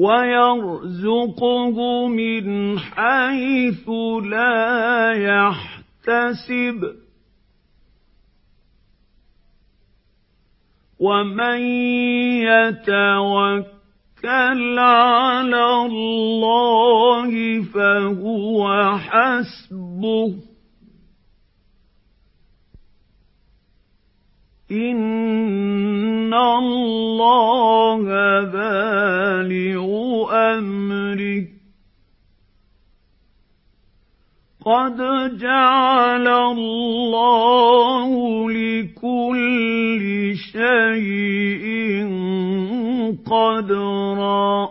وَيَرْزُقْهُ مِنْ حَيْثُ لَا يَحْتَسِبُ ۚ وَمَن يَتَوَكَّلْ عَلَى اللَّهِ فَهُوَ حَسْبُهُ ۚ إِنَّ اللَّهَ بَالِغُ أَمْرِهِ ۚ قَدْ جَعَلَ اللَّهُ لِكُلِّ شَيْءٍ قَدْرًا.